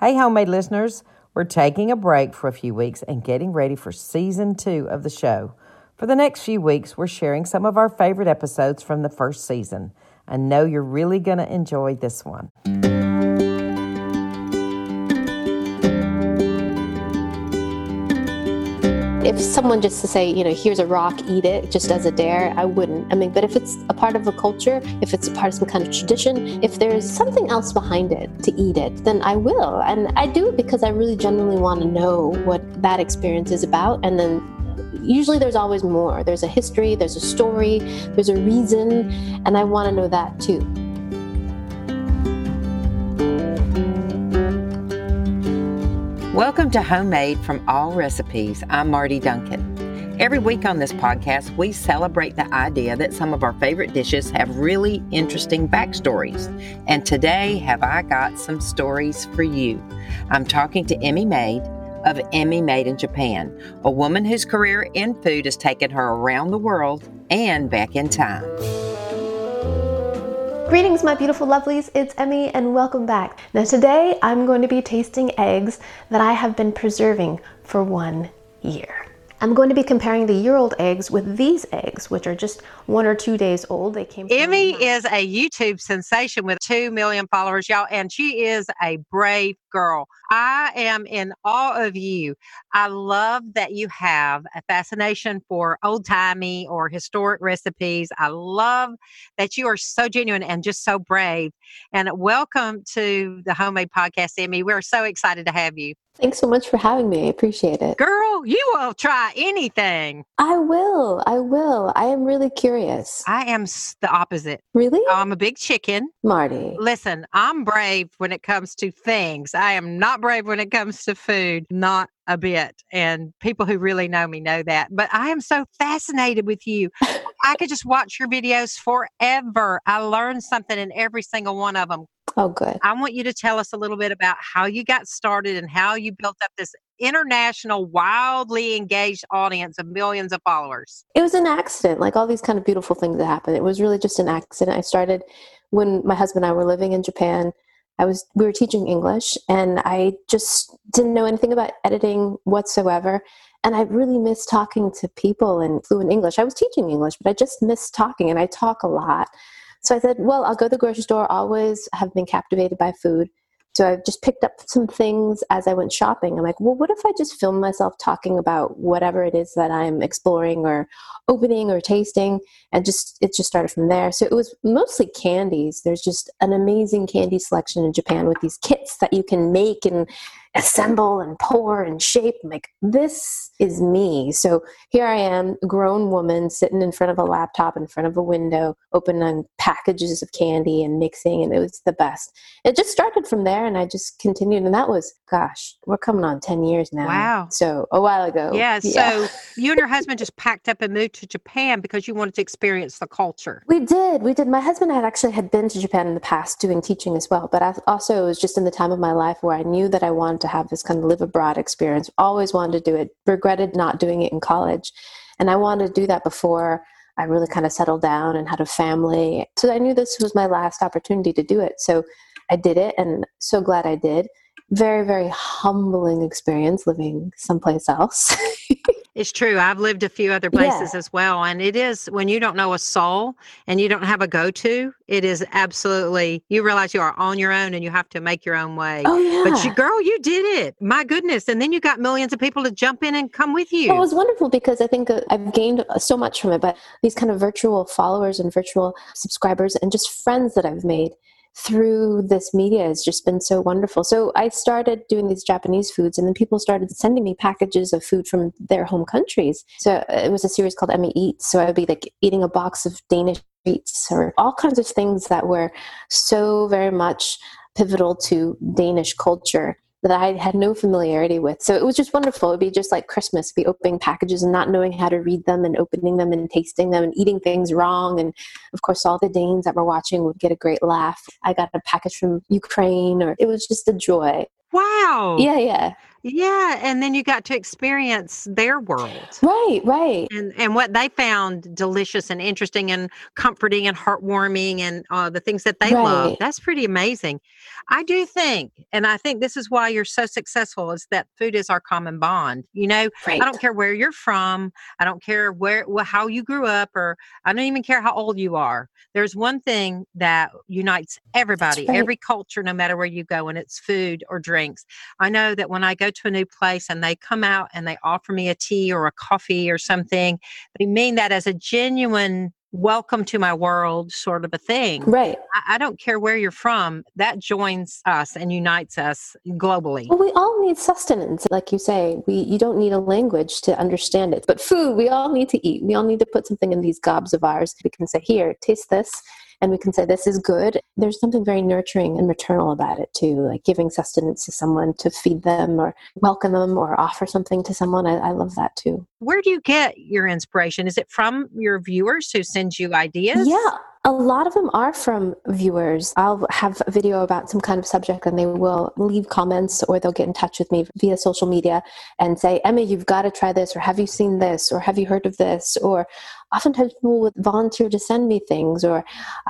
Hey, homemade listeners, we're taking a break for a few weeks and getting ready for season 2 of the show. For the next few weeks, we're sharing some of our favorite episodes from the first season. I know you're really going to enjoy this one. If someone just to say, here's a rock, eat it, just as a dare, I wouldn't. But if it's a part of a culture, if it's a part of some kind of tradition, if there's something else behind it to eat it, then I will. And I do it because I really genuinely want to know what that experience is about. And then usually there's always more. There's a history, there's a story, there's a reason, and I want to know that too. Welcome to Homemade from All Recipes. I'm Marty Duncan. Every week on this podcast, we celebrate the idea that some of our favorite dishes have really interesting backstories. And today, have I got some stories for you. I'm talking to Emmy Made of Emmy Made in Japan, a woman whose career in food has taken her around the world and back in time. Greetings, my beautiful lovelies. It's Emmy and welcome back. Now today I'm going to be tasting eggs that I have been preserving for 1 year. I'm going to be comparing the year-old eggs with these eggs, which are just 1 or 2 days old. They came from Emmy is a YouTube sensation with 2 million followers, y'all, and she is a brave girl. I am in awe of you. I love that you have a fascination for old-timey or historic recipes. I love that you are so genuine and just so brave. And welcome to the Homemade Podcast, Emmy. We're so excited to have you. Thanks so much for having me. I appreciate it. Girl, you will try anything. I will. I am really curious. I am the opposite. Really? I'm a big chicken. Marty. Listen, I'm brave when it comes to things. I am not brave when it comes to food. Not a bit. And people who really know me know that. But I am so fascinated with you. I could just watch your videos forever. I learned something in every single one of them. Oh, good. I want you to tell us a little bit about how you got started and how you built up this international, wildly engaged audience of millions of followers. It was an accident, like all these kind of beautiful things that happen. It was really just an accident. I started when my husband and I were living in Japan. We were teaching English, and I just didn't know anything about editing whatsoever. And I really missed talking to people in fluent English. I was teaching English, but I just missed talking, and I talk a lot. So I said, well, I'll go to the grocery store. Always have been captivated by food. So I just picked up some things as I went shopping. I'm like, well, what if I just film myself talking about whatever it is that I'm exploring or opening or tasting? And it just started from there. So it was mostly candies. There's just an amazing candy selection in Japan with these kits that you can make and assemble and pour and shape. I'm like, this is me. So here I am, a grown woman sitting in front of a laptop in front of a window, opening packages of candy and mixing, and it was the best. It just started from there, and I just continued, and that was, we're coming on 10 years now. Wow. So a while ago. Yeah, so you and your husband just packed up and moved to Japan because you wanted to experience the culture. We did. My husband had been to Japan in the past doing teaching as well, but it was just in the time of my life where I knew that I wanted to have this kind of live abroad experience. Always wanted to do it. Regretted not doing it in college. And I wanted to do that before I really kind of settled down and had a family. So I knew this was my last opportunity to do it. So I did it, and so glad I did. Very, very humbling experience living someplace else. It's true. I've lived a few other places as well. And it is, when you don't know a soul and you don't have a go-to, it is absolutely, you realize you are on your own and you have to make your own way. Oh, yeah. But you did it. My goodness. And then you got millions of people to jump in and come with you. Well, it was wonderful because I think I've gained so much from it, but these kind of virtual followers and virtual subscribers and just friends that I've made through this media has just been so wonderful. So I started doing these Japanese foods, and then people started sending me packages of food from their home countries. So it was a series called Emmy Eats. So I would be like eating a box of Danish treats or all kinds of things that were so very much pivotal to Danish culture that I had no familiarity with. So it was just wonderful. It would be just like Christmas, be opening packages and not knowing how to read them and opening them and tasting them and eating things wrong. And of course, all the Danes that were watching would get a great laugh. I got a package from Ukraine, or it was just a joy. Wow. Yeah. Yeah, and then you got to experience their world. Right, right, And what they found delicious and interesting and comforting and heartwarming and, the things that they love. right, That's pretty amazing. I do think, and I think this is why you're so successful, is that food is our common bond. I right. don't care where you're from. I don't care how you grew up, or I don't even care how old you are. There's one thing that unites That's everybody, right. every culture, no matter where you go, and it's food or drinks. I know that when I go to a new place and they come out and they offer me a tea or a coffee or something, they mean that as a genuine welcome to my world sort of a thing. Right. I don't care where you're from, that joins us and unites us globally. Well, we all need sustenance. Like you say, you don't need a language to understand it. But food, we all need to eat. We all need to put something in these gobs of ours. We can say, here, taste this. And we can say, this is good. There's something very nurturing and maternal about it, too, like giving sustenance to someone to feed them or welcome them or offer something to someone. I love that, too. Where do you get your inspiration? Is it from your viewers who send you ideas? Yeah, a lot of them are from viewers. I'll have a video about some kind of subject and they will leave comments or they'll get in touch with me via social media and say, Emma, you've got to try this, or have you seen this, or have you heard of this? Or oftentimes people would volunteer to send me things, or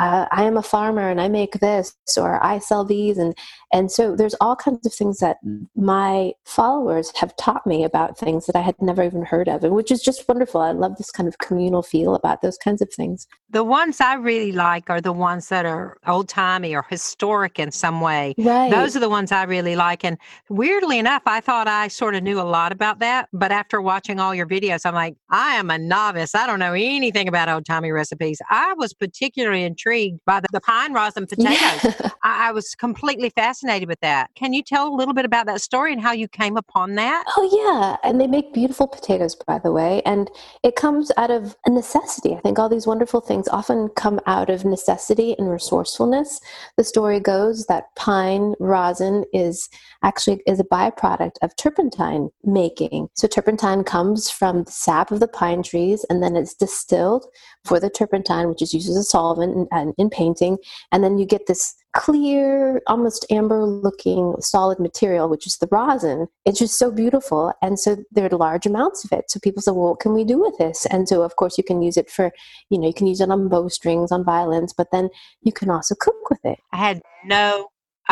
I am a farmer and I make this, or I sell these. And so there's all kinds of things that my followers have taught me about things that I had never even heard of, and which is just wonderful. I love this kind of communal feel about those kinds of things. The ones I really like are the ones that are old timey or historic in some way. Right. Those are the ones I really like. And weirdly enough, I thought I sort of knew a lot about that. But after watching all your videos, I'm like, I am a novice. I don't know anything about old timey recipes. I was particularly intrigued by the pine rosin potatoes. Yeah. I was completely fascinated with that. Can you tell a little bit about that story and how you came upon that? Oh, yeah. And they make beautiful potatoes, by the way. And it comes out of a necessity. I think all these wonderful things often come out of necessity and resourcefulness. The story goes that pine rosin is a byproduct of turpentine making. So turpentine comes from the sap of the pine trees, and then it's distilled for the turpentine, which is used as a solvent in painting. And then you get this clear, almost amber looking solid material, which is the rosin. It's just so beautiful. And so there are large amounts of it. So people say, well, what can we do with this? And so, of course, you can use it for, you can use it on bowstrings, on violins, but then you can also cook with it. I had no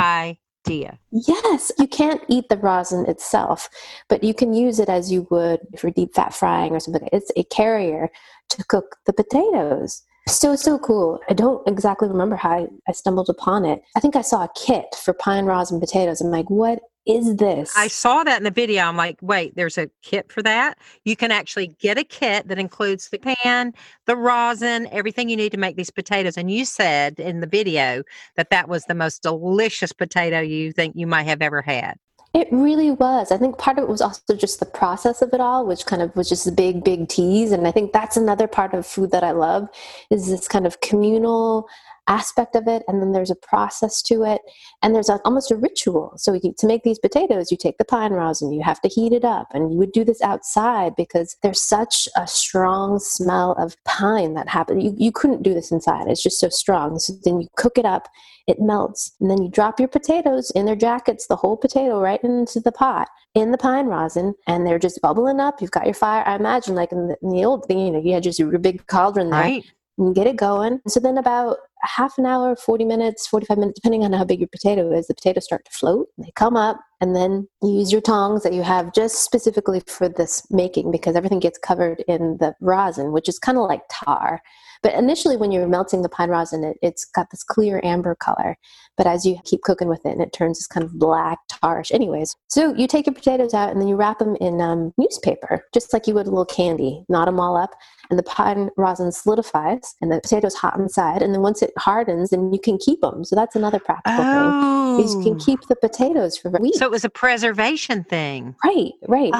idea. Yes, you can't eat the rosin itself, but you can use it as you would for deep fat frying or something. It's a carrier to cook the potatoes. So cool. I don't exactly remember how I stumbled upon it. I think I saw a kit for pine rosin potatoes. I'm like, what is this? I saw that in the video. I'm like, wait, there's a kit for that? You can actually get a kit that includes the pan, the rosin, everything you need to make these potatoes. And you said in the video that was the most delicious potato you think you might have ever had. It really was. I think part of it was also just the process of it all, which kind of was just a big, big tease. And I think that's another part of food that I love, is this kind of communal aspect of it. And then there's a process to it. And there's almost a ritual. So to make these potatoes, you take the pine rosin, you have to heat it up. And you would do this outside because there's such a strong smell of pine that happens. You couldn't do this inside. It's just so strong. So then you cook it up, it melts. And then you drop your potatoes in their jackets, the whole potato right into the pot in the pine rosin. And they're just bubbling up. You've got your fire. I imagine like in the old thing, you had just your big cauldron there. Right. And get it going. So then about half an hour, 40 minutes, 45 minutes, depending on how big your potato is, the potatoes start to float. They come up, and then you use your tongs that you have just specifically for this making, because everything gets covered in the rosin, which is kind of like tar. But initially when you're melting the pine rosin, it's got this clear amber color. But as you keep cooking with it, and it turns this kind of black tarish. Anyways, so you take your potatoes out and then you wrap them in newspaper, just like you would a little candy, knot them all up. And the pine rosin solidifies and the potato's hot inside. And then once it hardens, then you can keep them. So that's another practical thing. Is you can keep the potatoes for weeks. So it was a preservation thing. Right.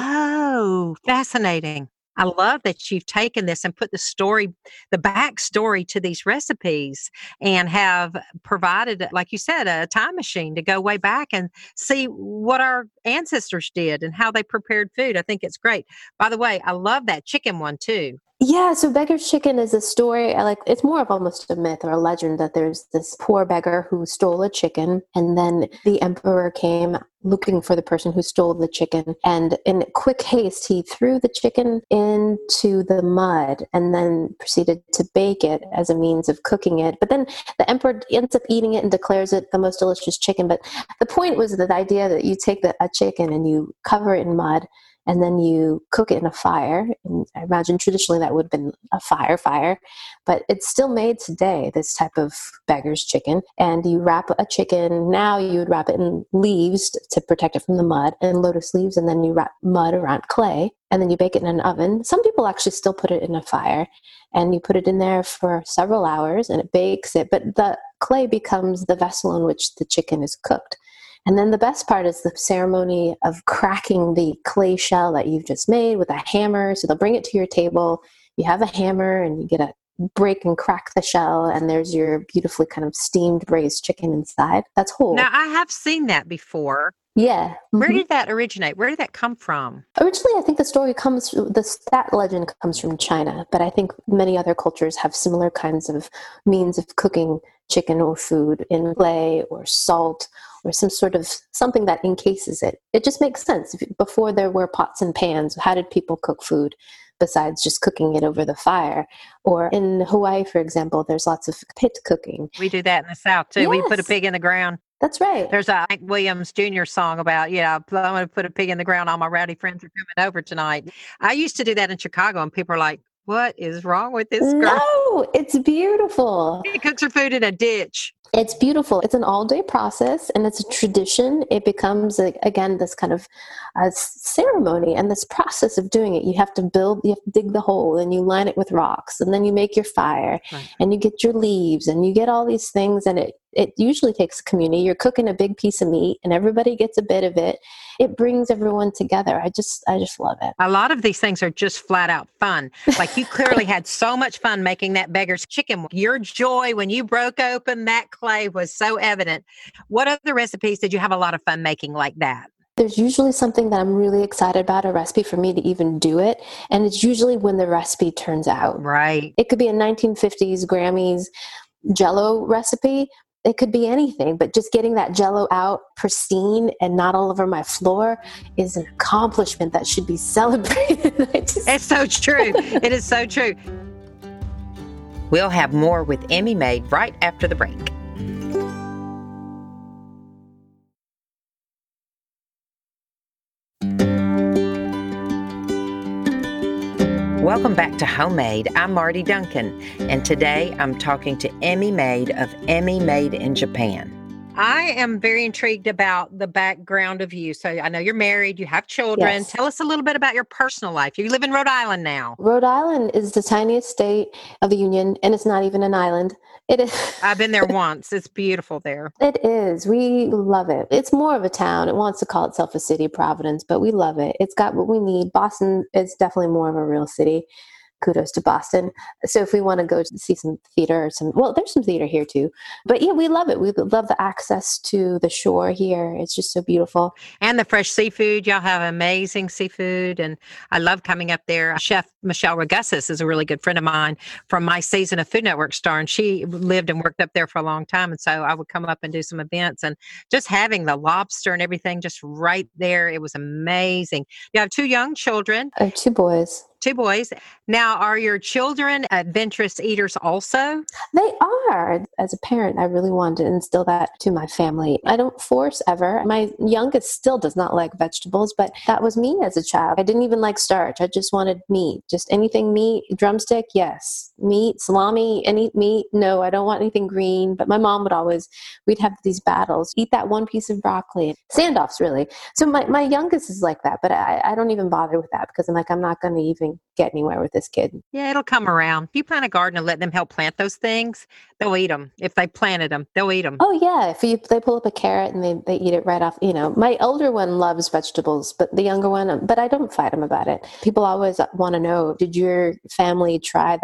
Oh, fascinating. I love that you've taken this and put the backstory to these recipes, and have provided, like you said, a time machine to go way back and see what our ancestors did and how they prepared food. I think it's great. By the way, I love that chicken one too. Yeah, so Beggar's Chicken is a story. It's more of almost a myth or a legend that there's this poor beggar who stole a chicken, and then the emperor came looking for the person who stole the chicken. And in quick haste, he threw the chicken into the mud and then proceeded to bake it as a means of cooking it. But then the emperor ends up eating it and declares it the most delicious chicken. But the point was that the idea that you take a chicken and you cover it in mud, and then you cook it in a fire. And I imagine traditionally that would have been a fire, but it's still made today, this type of beggar's chicken. And you wrap a chicken, now you would wrap it in leaves to protect it from the mud, and lotus leaves, and then you wrap mud around clay, and then you bake it in an oven. Some people actually still put it in a fire, and you put it in there for several hours, and it bakes it, but the clay becomes the vessel in which the chicken is cooked. And then the best part is the ceremony of cracking the clay shell that you've just made with a hammer. So they'll bring it to your table. You have a hammer and you get a break and crack the shell, and there's your beautifully kind of steamed braised chicken inside. That's whole. Now, I have seen that before. Yeah. Where did that originate? Where did that come from? Originally, I think that legend comes from China, but I think many other cultures have similar kinds of means of cooking chicken or food in clay or salt or some sort of something that encases it. It just makes sense. Before there were pots and pans, how did people cook food besides just cooking it over the fire? Or in Hawaii, for example, there's lots of pit cooking. We do that in the South, too. Yes. We put a pig in the ground. That's right. There's a Hank Williams Jr. song about, I'm going to put a pig in the ground. All my rowdy friends are coming over tonight. I used to do that in Chicago, and people are like, what is wrong with this girl? No, it's beautiful. She cooks her food in a ditch. It's beautiful. It's an all-day process, and it's a tradition. It becomes, again, this kind of ceremony, and this process of doing it. You have to dig the hole, and you line it with rocks, and then you make your fire, right. And you get your leaves, and you get all these things, and it usually takes community. You're cooking a big piece of meat, and everybody gets a bit of it. It brings everyone together. I just love it. A lot of these things are just flat out fun. Like you clearly had so much fun making that beggar's chicken. Your joy when you broke open that clay was so evident. What other recipes did you have a lot of fun making like that? There's usually something that I'm really excited about, a recipe for me to even do it. And it's usually when the recipe turns out. Right. It could be a 1950s Grammys Jell-O recipe. It could be anything, but just getting that Jell-O out pristine and not all over my floor is an accomplishment that should be celebrated. It's so true. It is so true. We'll have more with Emmy Made right after the break. Welcome back to Homemade. I'm Marty Duncan, and today I'm talking to Emmy Made of Emmy Made in Japan. I am very intrigued about the background of you. So I know you're married, you have children. Yes. Tell us a little bit about your personal life. You live in Rhode Island now. Rhode Island is the tiniest state of the Union, and it's not even an island. It is. I've been there once. It's beautiful there. It is. We love it. It's more of a town. It wants to call itself a city, Providence, but we love it. It's got what we need. Boston is definitely more of a real city. Kudos to Boston. So if we want to go see some theater there's some theater here too. But yeah, we love it. We love the access to the shore here. It's just so beautiful. And the fresh seafood. Y'all have amazing seafood. And I love coming up there. Chef Michelle Regussis is a really good friend of mine from my season of Food Network Star. And she lived and worked up there for a long time. And so I would come up and do some events, and just having the lobster and everything just right there. It was amazing. You have 2 young children. I have 2 boys. 2 boys. Now, are your children adventurous eaters also? They are. As a parent, I really wanted to instill that to my family. I don't force ever. My youngest still does not like vegetables, but that was me as a child. I didn't even like starch. I just wanted meat. Just anything meat. Drumstick, yes. Meat, salami, any meat. No, I don't want anything green. But my mom we'd have these battles. Eat that one piece of broccoli. Standoffs, really. So my youngest is like that, but I don't even bother with that because I'm not going to even get anywhere with this kid. Yeah, it'll come around. If you plant a garden and let them help plant those things, they'll eat them. If they planted them, they'll eat them. Oh yeah, they pull up a carrot and they eat it right off. My older one loves vegetables, but the younger one, but I don't fight him about it. People always want to know, did your family try that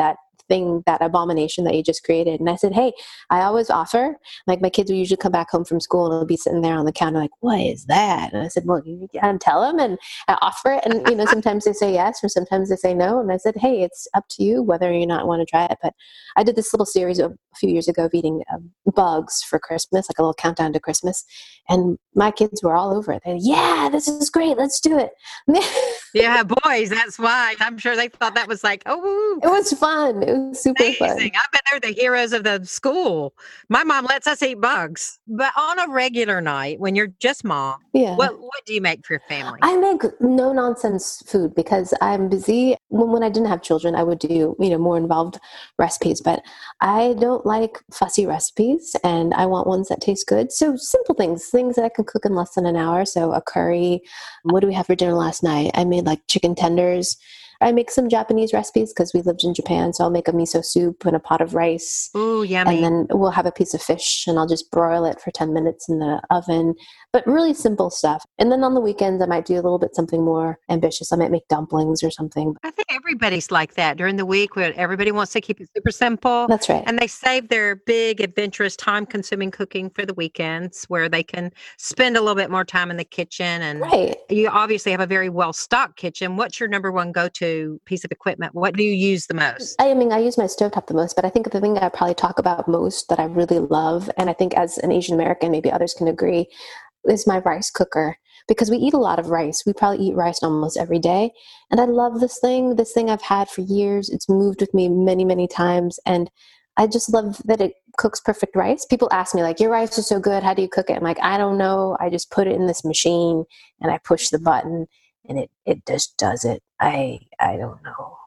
thing, that abomination that you just created. And I said, hey, I always offer, like my kids will usually come back home from school and they'll be sitting there on the counter like, what is that? And I said, well, you can tell them, and I offer it. And, sometimes they say yes, or sometimes they say no. And I said, hey, it's up to you whether or not want to try it. But I did this little series a few years ago of eating bugs for Christmas, like a little countdown to Christmas. And my kids were all over it. They, yeah, this is great. Let's do it. Yeah, boys, that's why. I'm sure they thought that was like, oh. It was fun. It was super fun. I bet they're the heroes of the school. My mom lets us eat bugs. But on a regular night, when you're just mom, what do you make for your family? I make no-nonsense food because I'm busy. When I didn't have children, I would do, more involved recipes. But I don't like fussy recipes, and I want ones that taste good. So simple things that I can cook in less than an hour. So a curry. What do we have for dinner last night? I made like chicken tenders. I make some Japanese recipes because we lived in Japan. So I'll make a miso soup and a pot of rice. Ooh, yummy. And then we'll have a piece of fish and I'll just broil it for 10 minutes in the oven. But really simple stuff. And then on the weekends, I might do a little bit something more ambitious. I might make dumplings or something. I think everybody's like that during the week where everybody wants to keep it super simple. That's right. And they save their big, adventurous, time-consuming cooking for the weekends where they can spend a little bit more time in the kitchen. And you obviously have a very well-stocked kitchen. What's your number one go-to piece of equipment? What do you use the most? I use my stovetop the most, but I think the thing I probably talk about most that I really love, and I think as an Asian American, maybe others can agree, is my rice cooker. Because we eat a lot of rice. We probably eat rice almost every day. And I love this thing. This thing I've had for years. It's moved with me many, many times. And I just love that it cooks perfect rice. People ask me like, your rice is so good. How do you cook it? I'm like, I don't know. I just put it in this machine and I push the button and it just does it. I don't know.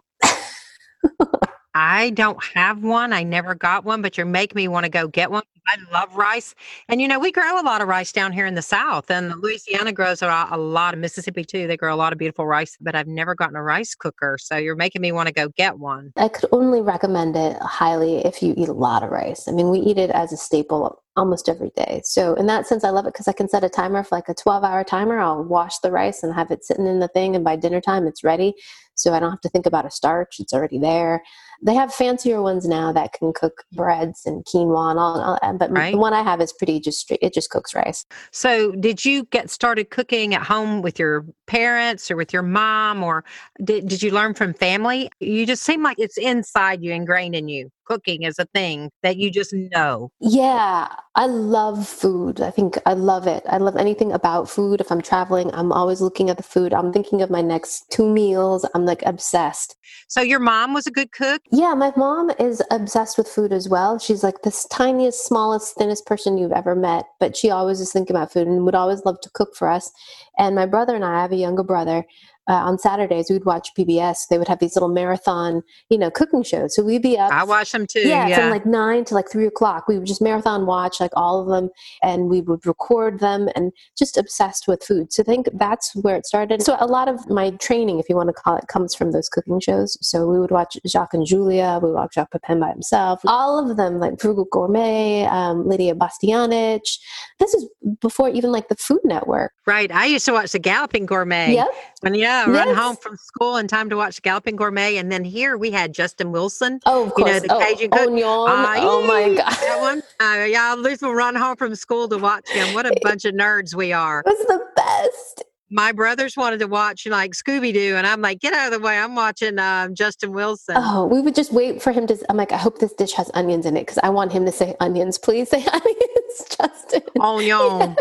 I don't have one. I never got one, but you're making me want to go get one. I love rice. And, we grow a lot of rice down here in the South. And Louisiana grows a lot of Mississippi, too. They grow a lot of beautiful rice, but I've never gotten a rice cooker. So you're making me want to go get one. I could only recommend it highly if you eat a lot of rice. I mean, we eat it as a staple almost every day. So in that sense, I love it because I can set a timer for like a 12-hour timer. I'll wash the rice and have it sitting in the thing. And by dinner time, it's ready. So I don't have to think about a starch. It's already there. They have fancier ones now that can cook breads and quinoa and all, but the one I have is pretty just straight. It just cooks rice. So did you get started cooking at home with your parents or with your mom, or did you learn from family? You just seem like it's inside you, ingrained in you. Cooking is a thing that you just know. Yeah, I love food. I think I love it. I love anything about food. If I'm traveling, I'm always looking at the food. I'm thinking of my next 2 meals. I'm like obsessed. So your mom was a good cook? Yeah, my mom is obsessed with food as well. She's like this tiniest, smallest, thinnest person you've ever met, but she always is thinking about food and would always love to cook for us. And my brother and I have a younger brother. On Saturdays, we'd watch PBS. They would have these little marathon, cooking shows. So we'd be up. I watch them too. Yeah, from like 9 to like 3 o'clock. We would just marathon watch like all of them, and we would record them, and just obsessed with food. So I think that's where it started. So a lot of my training, if you want to call it, comes from those cooking shows. So we would watch Jacques and Julia. We would watch Jacques Pepin by himself. All of them, like Frugal Gourmet, Lydia Bastianich. This is before even like the Food Network. Right. I used to watch the Galloping Gourmet. Yep. And run home from school in time to watch Galloping Gourmet. And then here we had Justin Wilson. Oh, of course. The Cajun cook. Oh my God. That one. Lisa will run home from school to watch him. What a bunch of nerds we are. It was the best. My brothers wanted to watch like Scooby-Doo. And I'm like, get out of the way. I'm watching Justin Wilson. Oh, we would just wait for him to, I'm like, I hope this dish has onions in it. Because I want him to say onions. Please say onions, Justin. Onion.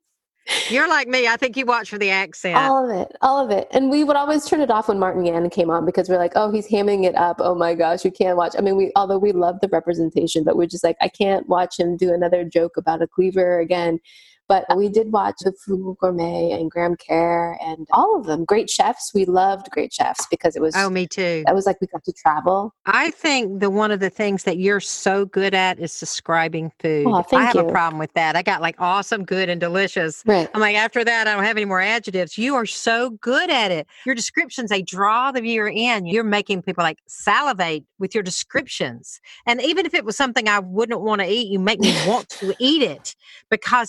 You're like me. I think you watch for the accent. All of it. And we would always turn it off when Martin Yan came on because we're like, oh, he's hamming it up. Oh my gosh, you can't watch. I mean, although we love the representation, but we're just like, I can't watch him do another joke about a cleaver again. But we did watch the Frugal Gourmet and Graham Kerr and all of them. Great chefs. We loved Great Chefs because it was... Oh, me too. That was like we got to travel. I think one of the things that you're so good at is describing food. Oh, thank I have you. A problem with that. I got like awesome, good, and delicious. Right. I'm like, after that, I don't have any more adjectives. You are so good at it. Your descriptions, they draw the viewer in. You're making people like salivate with your descriptions. And even if it was something I wouldn't want to eat, you make me want to eat it because it just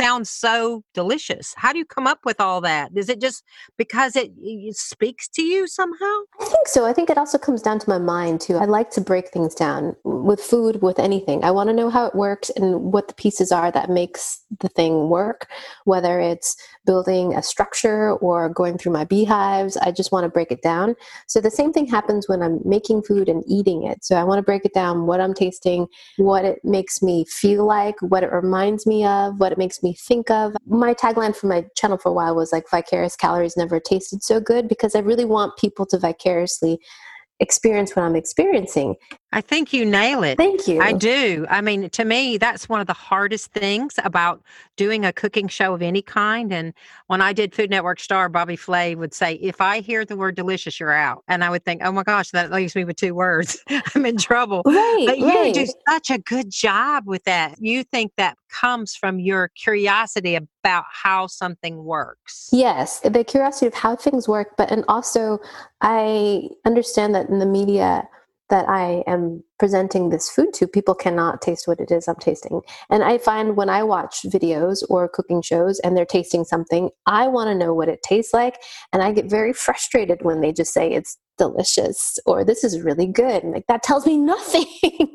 sounds so delicious. How do you come up with all that? Is it just because it speaks to you somehow? I think so. I think it also comes down to my mind too. I like to break things down with food, with anything. I want to know how it works and what the pieces are that makes the thing work, whether it's building a structure or going through my beehives. I just want to break it down. So the same thing happens when I'm making food and eating it. So I want to break it down, what I'm tasting, what it makes me feel like, what it reminds me of, what it makes me think of. My tagline for my channel for a while was like, vicarious calories never tasted so good, because I really want people to vicariously experience what I'm experiencing. I think you nail it. Thank you. I do. I mean, to me, that's one of the hardest things about doing a cooking show of any kind. And when I did Food Network star, Bobby Flay would say, if I hear the word delicious, you're out. And I would think, oh my gosh, that leaves me with 2 words. I'm in trouble. But you do such a good job with that. You think that comes from your curiosity about how something works. Yes, the curiosity of how things work, and also I understand that in the media that I am presenting this food to, people cannot taste what it is I'm tasting. And I find when I watch videos or cooking shows and they're tasting something, I want to know what it tastes like. And I get very frustrated when they just say it's delicious or this is really good. And like, that tells me nothing,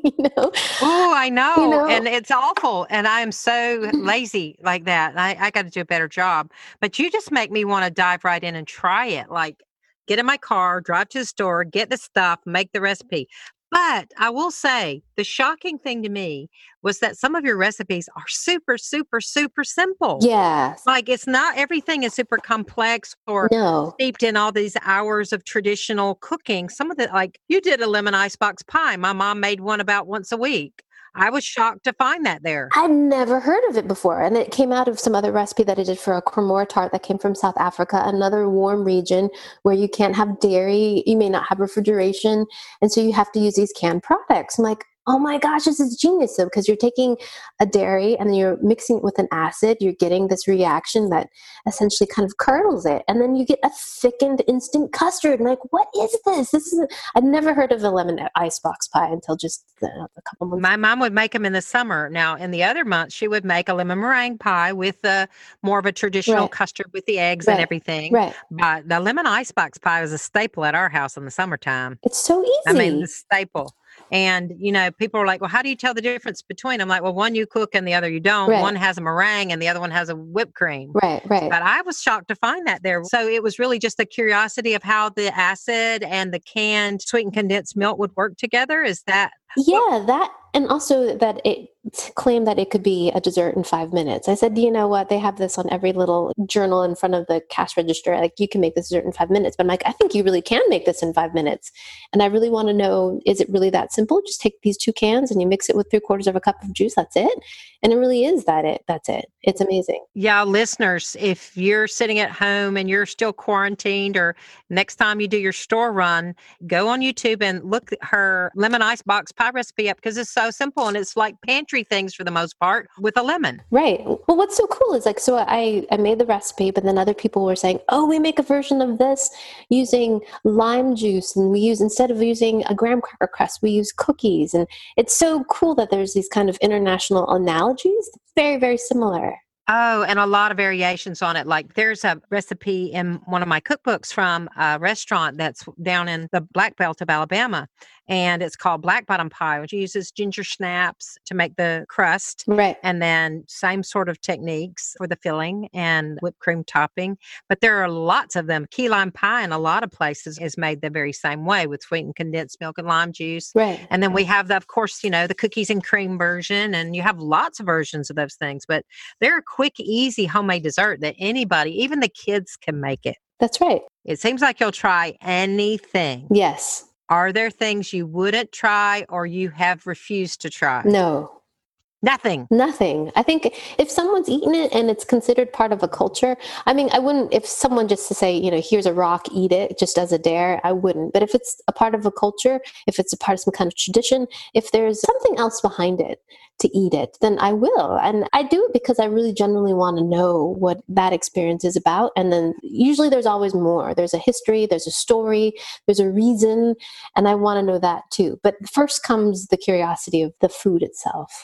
Oh, I know. And it's awful. And I am so lazy like that. I got to do a better job. But you just make me want to dive right in and try it. Like, get in my car, drive to the store, get the stuff, make the recipe. But I will say the shocking thing to me was that some of your recipes are super, super, super simple. Yes. Like it's not everything is super complex or steeped in all these hours of traditional cooking. Some of the, like you did a lemon icebox pie. My mom made one about once a week. I was shocked to find that there. I'd never heard of it before. And it came out of some other recipe that I did for a cremor tart that came from South Africa, another warm region where you can't have dairy, you may not have refrigeration. And so you have to use these canned products. I'm like, oh my gosh, this is genius. So, because you're taking a dairy and you're mixing it with an acid, you're getting this reaction that essentially kind of curdles it. And then you get a thickened instant custard. And like, what is this? I'd never heard of a lemon icebox pie until just a couple months ago. My mom would make them in the summer. Now, in the other months, she would make a lemon meringue pie with more of a traditional custard with the eggs and everything. Right. But the lemon icebox pie was a staple at our house in the summertime. It's so easy. I mean, the staple. And, people are like, well, how do you tell the difference between? I'm like, well, one you cook and the other you don't. Right. One has a meringue and the other one has a whipped cream. Right. But I was shocked to find that there. So it was really just a curiosity of how the acid and the canned sweetened condensed milk would work together. Is that? Yeah, that. And also that it claimed that it could be a dessert in 5 minutes. I said, you know what? They have this on every little journal in front of the cash register. Like, you can make this dessert in 5 minutes. But I'm like, I think you really can make this in 5 minutes. And I really want to know, is it really that simple? Just take these 2 cans and you mix it with 3/4 cup of juice. That's it. And it really is that's it. It's amazing. Yeah, listeners, if you're sitting at home and you're still quarantined, or next time you do your store run, go on YouTube and look at her lemon icebox pie recipe up, because it's so simple and it's like pantry things for the most part with a lemon. Right. Well, what's so cool is like, so I made the recipe, but then other people were saying, oh, we make a version of this using lime juice. And instead of using a graham cracker crust, we use cookies. And it's so cool that there's these kind of international analogies. It's very, very similar. Oh, and a lot of variations on it. Like there's a recipe in one of my cookbooks from a restaurant that's down in the Black Belt of Alabama. And it's called Black Bottom Pie, which uses ginger snaps to make the crust. Right. And then same sort of techniques for the filling and whipped cream topping. But there are lots of them. Key lime pie in a lot of places is made the very same way with sweetened condensed milk and lime juice. Right. And then we have, of course, the cookies and cream version. And you have lots of versions of those things. But they're a quick, easy homemade dessert that anybody, even the kids, can make it. That's right. It seems like you'll try anything. Yes. Are there things you wouldn't try or you have refused to try? No. Nothing. I think if someone's eaten it and it's considered part of a culture, I mean, I wouldn't, if someone just to say, here's a rock, eat it just as a dare, I wouldn't. But if it's a part of a culture, if it's a part of some kind of tradition, if there's something else behind it to eat it, then I will. And I do it because I really genuinely want to know what that experience is about. And then usually there's always more. There's a history, there's a story, there's a reason, and I want to know that too. But first comes the curiosity of the food itself. So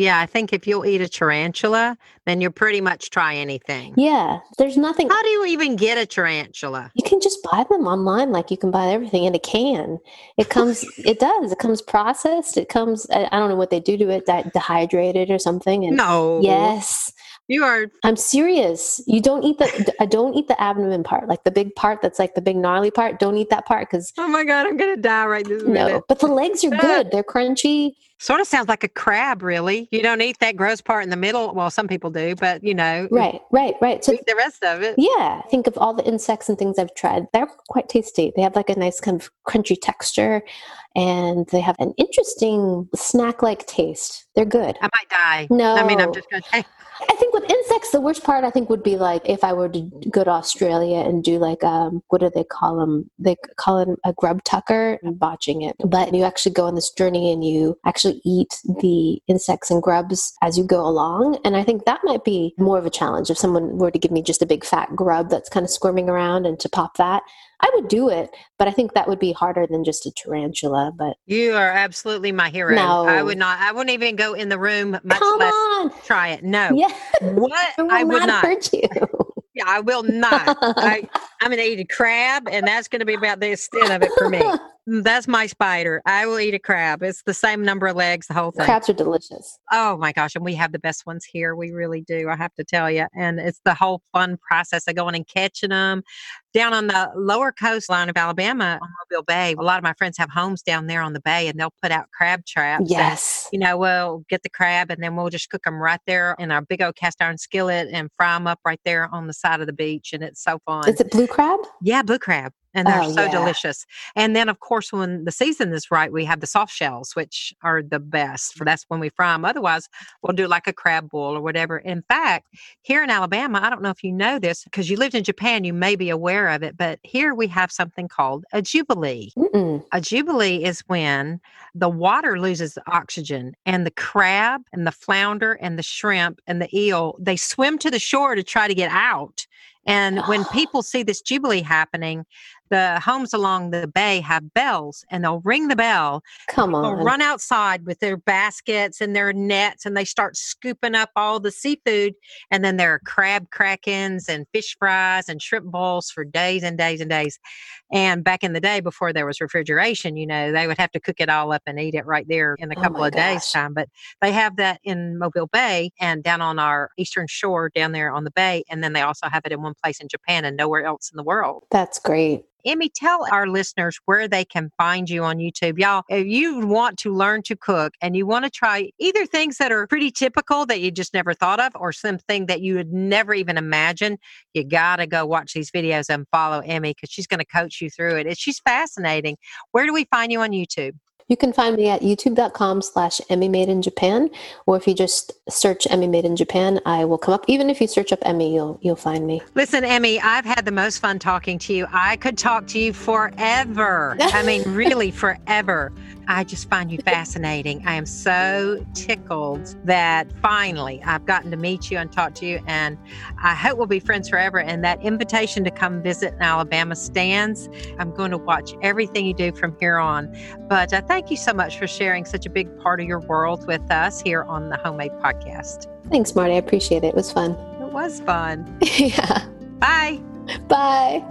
yeah, I think if you'll eat a tarantula, then you'll pretty much try anything. Yeah, there's nothing. How do you even get a tarantula? You can just buy them online, like you can buy everything in a can. It comes processed. It comes, I don't know what they do to it, dehydrated or something. And No. yes. You are. I'm serious. You don't eat don't eat the abdomen part, like the big part that's like the big gnarly part. Don't eat that part because. Oh my God, I'm going to die right this minute. No, but the legs are good. They're crunchy. Sort of sounds like a crab, really. You don't eat that gross part in the middle. Well, some people do, but Right. So eat the rest of it. Yeah. Think of all the insects and things I've tried. They're quite tasty. They have like a nice kind of crunchy texture and they have an interesting snack-like taste. They're good. I might die. No. I mean, I'm just going to say. I think with insects, the worst part I think would be like if I were to go to Australia and do like what do they call them? They call it a grub tucker. I'm botching it, but you actually go on this journey and you actually eat the insects and grubs as you go along. And I think that might be more of a challenge if someone were to give me just a big fat grub that's kind of squirming around and to pop that. I would do it, but I think that would be harder than just a tarantula. But you are absolutely my hero. No. I would not. I wouldn't even go in the room, much Come less on. try it. No. Yeah. What? I would not hurt you. Yeah, I will not. I'm going to eat a crab, and that's going to be about the extent of it for me. That's my spider. I will eat a crab. It's the same number of legs, the whole thing. Crabs are delicious. Oh my gosh. And we have the best ones here. We really do. I have to tell you. And it's the whole fun process of going and catching them. Down on the lower coastline of Alabama, on Mobile Bay, a lot of my friends have homes down there on the bay and they'll put out crab traps. Yes. And, we'll get the crab and then we'll just cook them right there in our big old cast iron skillet and fry them up right there on the side of the beach. And it's so fun. Is it blue crab? Yeah, blue crab. And they're so yeah. delicious. And then, of course, when the season is right, we have the soft shells, which are the best. That's when we fry them. Otherwise, we'll do like a crab boil or whatever. In fact, here in Alabama, I don't know if you know this, because you lived in Japan, you may be aware of it, but here we have something called a jubilee. Mm-mm. A jubilee is when the water loses oxygen and the crab and the flounder and the shrimp and the eel, they swim to the shore to try to get out. And when people see this jubilee happening, the homes along the bay have bells and they'll ring the bell. Come on. They'll run outside with their baskets and their nets and they start scooping up all the seafood. And then there are crab crackings and fish fries and shrimp bowls for days and days and days. And back in the day before there was refrigeration, they would have to cook it all up and eat it right there in a couple of days time. But they have that in Mobile Bay and down on our eastern shore down there on the bay. And then they also have it in one place in Japan and nowhere else in the world. That's great. Emmy, tell our listeners where they can find you on YouTube. Y'all, if you want to learn to cook and you want to try either things that are pretty typical that you just never thought of or something that you would never even imagine, you got to go watch these videos and follow Emmy because she's going to coach you through it. She's fascinating. Where do we find you on YouTube? You can find me at youtube.com/Emmy Made in Japan, or if you just search Emmy Made in Japan, I will come up. Even if you search up Emmy, you'll find me. Listen, Emmy, I've had the most fun talking to you. I could talk to you forever. I mean, really forever. I just find you fascinating. I am so tickled that finally I've gotten to meet you and talk to you, and I hope we'll be friends forever. And that invitation to come visit in Alabama stands. I'm going to watch everything you do from here on. But thank you so much for sharing such a big part of your world with us here on the Homemade Podcast. Thanks, Marty. I appreciate it. It was fun. It was fun. Yeah. Bye. Bye.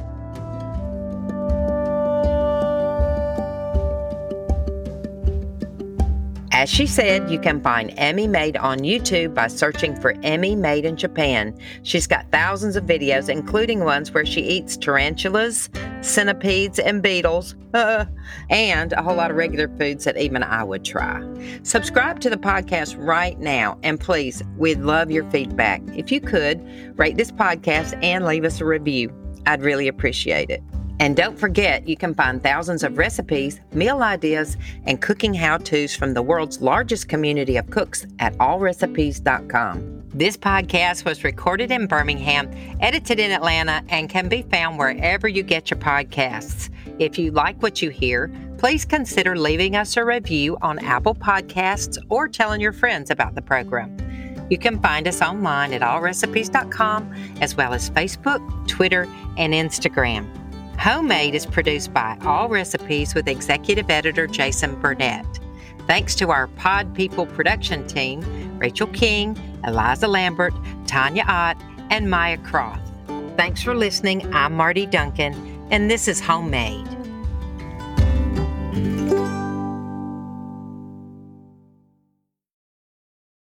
As she said, you can find Emmy Made on YouTube by searching for Emmy Made in Japan. She's got thousands of videos, including ones where she eats tarantulas, centipedes, and beetles, and a whole lot of regular foods that even I would try. Subscribe to the podcast right now, and please, we'd love your feedback. If you could, rate this podcast and leave us a review. I'd really appreciate it. And don't forget, you can find thousands of recipes, meal ideas, and cooking how-tos from the world's largest community of cooks at allrecipes.com. This podcast was recorded in Birmingham, edited in Atlanta, and can be found wherever you get your podcasts. If you like what you hear, please consider leaving us a review on Apple Podcasts or telling your friends about the program. You can find us online at allrecipes.com, as well as Facebook, Twitter, and Instagram. Homemade is produced by All Recipes with executive editor Jason Burnett. Thanks to our Pod People production team, Rachel King, Eliza Lambert, Tanya Ott, and Maya Croft. Thanks for listening. I'm Marty Duncan, and this is Homemade.